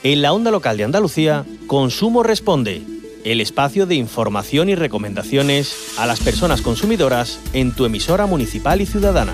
En la onda local de Andalucía, Consumo Responde, el espacio de información y recomendaciones a las personas consumidoras en tu emisora municipal y ciudadana.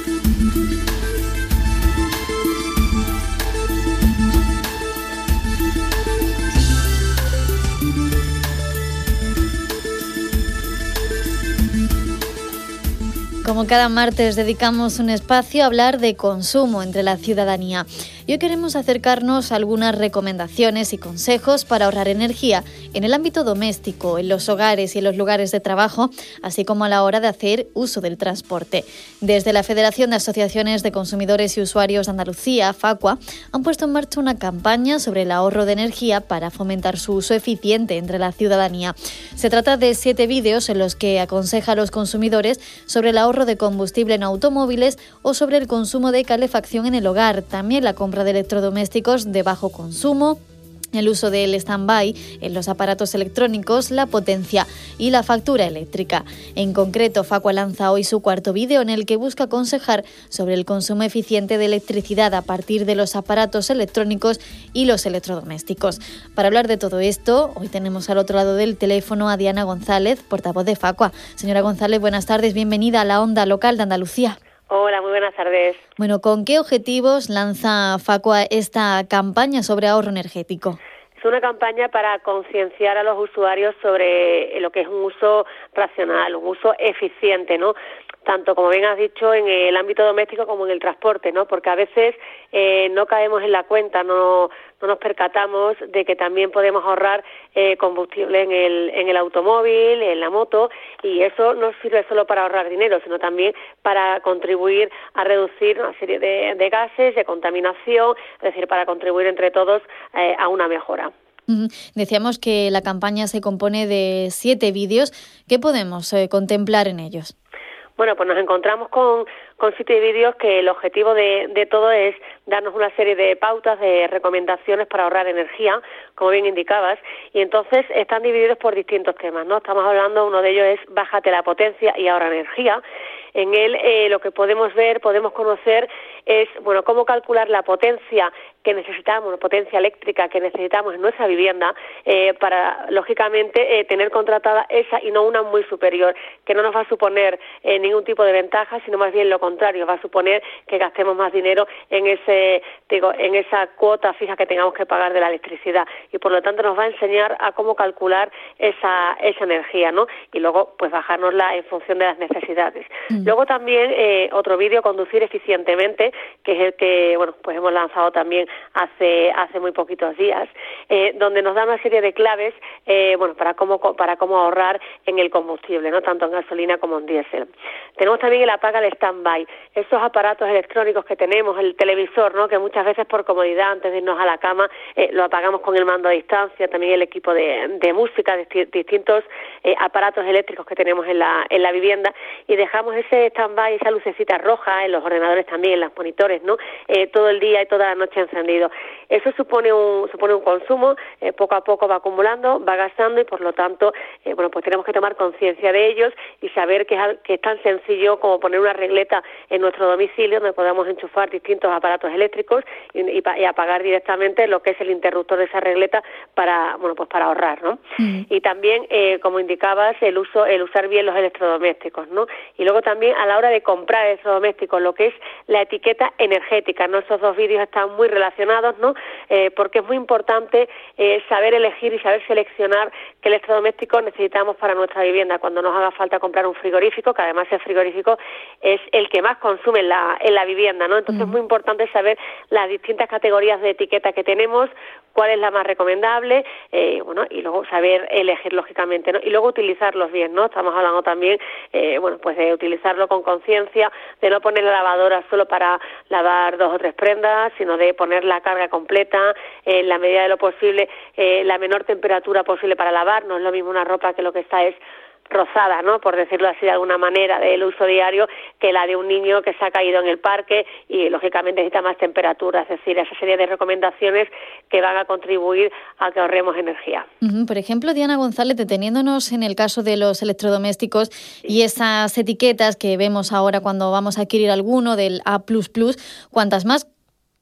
Como cada martes dedicamos un espacio a hablar de consumo entre la ciudadanía. Y hoy queremos acercarnos a algunas recomendaciones y consejos para ahorrar energía en el ámbito doméstico, en los hogares y en los lugares de trabajo, así como a la hora de hacer uso del transporte. Desde la Federación de Asociaciones de Consumidores y Usuarios de Andalucía, FACUA, han puesto en marcha una campaña sobre el ahorro de energía para fomentar su uso eficiente entre la ciudadanía. Se trata de 7 vídeos en los que aconseja a los consumidores sobre el ahorro de combustible en automóviles o sobre el consumo de calefacción en el hogar, también la compra de electrodomésticos de bajo consumo, el uso del stand-by en los aparatos electrónicos, la potencia y la factura eléctrica. En concreto, Facua lanza hoy su 4º vídeo en el que busca aconsejar sobre el consumo eficiente de electricidad a partir de los aparatos electrónicos y los electrodomésticos. Para hablar de todo esto, hoy tenemos al otro lado del teléfono a Diana González, portavoz de Facua. Señora González, buenas tardes, bienvenida a la onda local de Andalucía. Hola, muy buenas tardes. Bueno, ¿con qué objetivos lanza Facua esta campaña sobre ahorro energético? Es una campaña para concienciar a los usuarios sobre lo que es un uso racional, un uso eficiente, ¿no? Tanto, como bien has dicho, en el ámbito doméstico como en el transporte, ¿no? Porque a veces no caemos en la cuenta, no nos percatamos de que también podemos ahorrar combustible en el automóvil, en la moto, y eso no sirve solo para ahorrar dinero, sino también para contribuir a reducir una serie de gases, de contaminación, es decir, para contribuir entre todos a una mejora. Decíamos que la campaña se compone de 7 vídeos. ¿Qué podemos contemplar en ellos? Bueno, pues nos encontramos con 7 vídeos que el objetivo de todo es darnos una serie de pautas, de recomendaciones para ahorrar energía, como bien indicabas, y entonces están divididos por distintos temas, ¿no? Estamos hablando, uno de ellos es bájate la potencia y ahorra energía. En él lo que podemos ver, podemos conocer es, bueno, cómo calcular la potencia que necesitamos, la potencia eléctrica que necesitamos en nuestra vivienda para, lógicamente, tener contratada esa y no una muy superior, que no nos va a suponer ningún tipo de ventaja, sino más bien lo contrario, va a suponer que gastemos más dinero en esa cuota fija que tengamos que pagar de la electricidad, y por lo tanto nos va a enseñar a cómo calcular esa energía, ¿no? Y luego pues bajárnosla en función de las necesidades. Luego también otro vídeo, conducir eficientemente, que es el que, bueno, pues hemos lanzado también hace muy poquitos días, donde nos da una serie de claves, bueno, para cómo ahorrar en el combustible, ¿no? Tanto en gasolina como en diésel. Tenemos también el apaga el stand-by, esos aparatos electrónicos que tenemos, el televisor, ¿no? Que muchas veces por comodidad, antes de irnos a la cama, lo apagamos con el mando a distancia, también el equipo de música, distintos aparatos eléctricos que tenemos en la vivienda, y dejamos ese stand-by, esa lucecita roja en los ordenadores también, en los monitores, ¿no? Todo el día y toda la noche encendido. Eso supone un consumo, poco a poco va acumulando, va gastando, y por lo tanto, bueno, pues tenemos que tomar conciencia de ellos y saber que es tan sencillo como poner una regleta en nuestro domicilio donde podamos enchufar distintos aparatos eléctricos y apagar directamente lo que es el interruptor de esa regleta para, bueno, pues para ahorrar, ¿no? Y también, como indicabas, el usar bien los electrodomésticos, ¿no? Y luego también a la hora de comprar electrodomésticos, lo que es la etiqueta energética, ¿no? Esos 2 vídeos están muy relacionados, ¿no? Porque es muy importante saber elegir y saber seleccionar qué electrodomésticos necesitamos para nuestra vivienda cuando nos haga falta comprar un frigorífico, que además el frigorífico es el que más consume en la vivienda, ¿no? Entonces es muy importante saber las distintas categorías de etiqueta que tenemos, cuál es la más recomendable, bueno, y luego saber elegir lógicamente, ¿no? Y luego utilizarlos bien, ¿no? Estamos hablando también, bueno, pues de utilizarlo con conciencia, de no poner la lavadora solo para lavar 2 o 3 prendas, sino de poner la carga completa, en la medida de lo posible, la menor temperatura posible para lavar. No es lo mismo una ropa que lo que está es rozada, ¿no? Por decirlo así de alguna manera, del uso diario, que la de un niño que se ha caído en el parque y lógicamente necesita más temperatura. Es decir, esa serie de recomendaciones que van a contribuir a que ahorremos energía. Por ejemplo, Diana González, deteniéndonos en el caso de los electrodomésticos y esas etiquetas que vemos ahora cuando vamos a adquirir alguno del A++, ¿cuántas más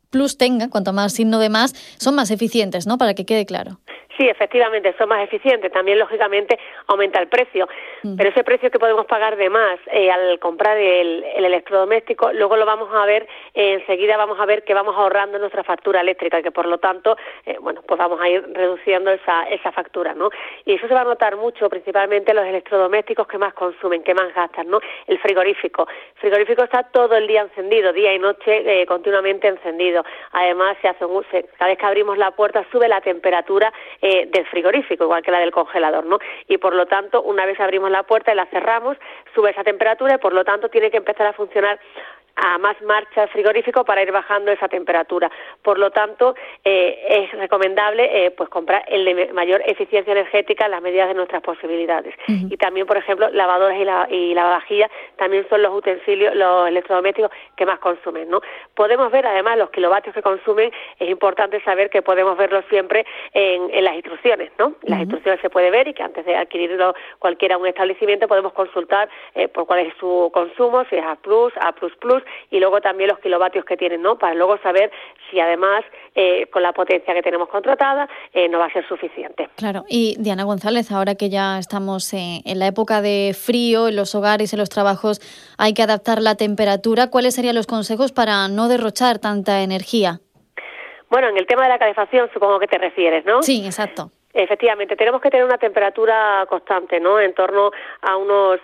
plus tenga, cuanto más signo de más, son más eficientes, ¿no? Para que quede claro. Sí, efectivamente, son más eficientes. También, lógicamente, aumenta el precio. Pero ese precio que podemos pagar de más al comprar el electrodoméstico, luego lo vamos a ver, enseguida vamos a ver que vamos ahorrando nuestra factura eléctrica, que por lo tanto, pues vamos a ir reduciendo esa factura, ¿no? Y eso se va a notar mucho, principalmente en los electrodomésticos que más consumen, que más gastan, ¿no? El frigorífico. El frigorífico está todo el día encendido, día y noche, continuamente encendido. Además, cada vez que abrimos la puerta sube la temperatura del frigorífico, igual que la del congelador, ¿no? Y por lo tanto, una vez abrimos la puerta y la cerramos, sube esa temperatura y por lo tanto tiene que empezar a funcionar a más marcha el frigorífico para ir bajando esa temperatura. Por lo tanto, es recomendable pues comprar el de mayor eficiencia energética en las medidas de nuestras posibilidades. Y también, por ejemplo, lavadoras y lavavajillas también son los utensilios, los electrodomésticos que más consumen, ¿no? Podemos ver además los kilovatios que consumen. Es importante saber que podemos verlos siempre en las instrucciones, ¿no? Las instrucciones se puede ver y que antes de adquirirlo cualquiera un establecimiento podemos consultar por cuál es su consumo, si es A+, A++, y luego también los kilovatios que tienen, ¿no? Para luego saber si además con la potencia que tenemos contratada no va a ser suficiente. Claro. Y Diana González, ahora que ya estamos en la época de frío, en los hogares, en los trabajos, hay que adaptar la temperatura. ¿Cuáles serían los consejos para no derrochar tanta energía? Bueno, en el tema de la calefacción supongo que te refieres, ¿no? Sí, exacto. Efectivamente, tenemos que tener una temperatura constante, ¿no? En torno a unos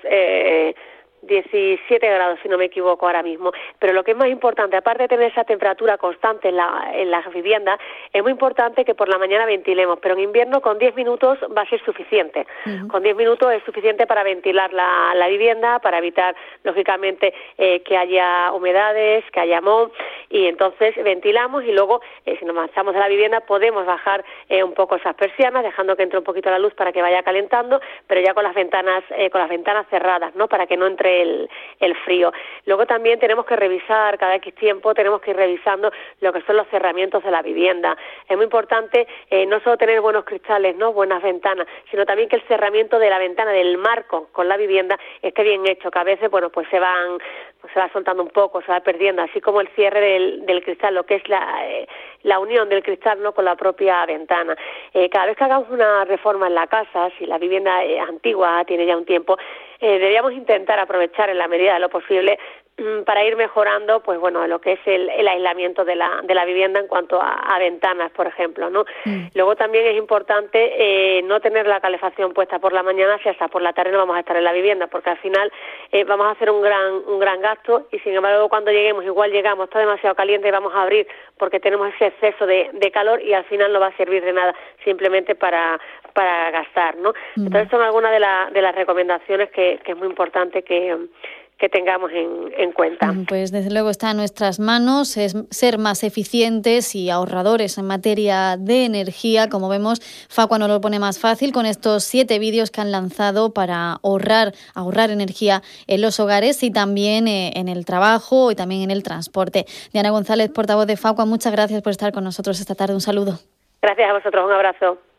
17 grados, si no me equivoco ahora mismo. Pero lo que es más importante, aparte de tener esa temperatura constante en la vivienda, es muy importante que por la mañana ventilemos, pero en invierno con 10 minutos va a ser suficiente. Con 10 minutos es suficiente para ventilar la vivienda, para evitar, lógicamente, que haya humedades, que haya moho, y entonces ventilamos y luego, si nos marchamos de la vivienda, podemos bajar un poco esas persianas, dejando que entre un poquito la luz para que vaya calentando, pero ya con las ventanas cerradas, ¿no? Para que no entre el frío. Luego también tenemos que revisar, cada X tiempo tenemos que ir revisando lo que son los cerramientos de la vivienda. Es muy importante no solo tener buenos cristales, ¿no? Buenas ventanas, sino también que el cerramiento de la ventana, del marco con la vivienda, esté bien hecho, que a veces, bueno, pues se va soltando un poco, se va perdiendo, así como el cierre del cristal, lo que es la unión del cristal, ¿no? Con la propia ventana. Cada vez que hagamos una reforma en la casa, si la vivienda es antigua, tiene ya un tiempo, deberíamos intentar aprovechar en la medida de lo posible para ir mejorando, pues bueno, lo que es el aislamiento de la vivienda en cuanto a ventanas, por ejemplo, ¿no? Luego también es importante no tener la calefacción puesta por la mañana si hasta por la tarde no vamos a estar en la vivienda, porque al final vamos a hacer un gran gasto y sin embargo cuando lleguemos, igual llegamos, está demasiado caliente y vamos a abrir porque tenemos ese exceso de calor y al final no va a servir de nada, simplemente para gastar, ¿no? Entonces son algunas de las recomendaciones que es muy importante que tengamos en cuenta. Pues desde luego está en nuestras manos es ser más eficientes y ahorradores en materia de energía. Como vemos, Facua nos lo pone más fácil con estos 7 vídeos que han lanzado para ahorrar energía en los hogares y también en el trabajo y también en el transporte. Diana González, portavoz de Facua, muchas gracias por estar con nosotros esta tarde. Un saludo. Gracias a vosotros, un abrazo.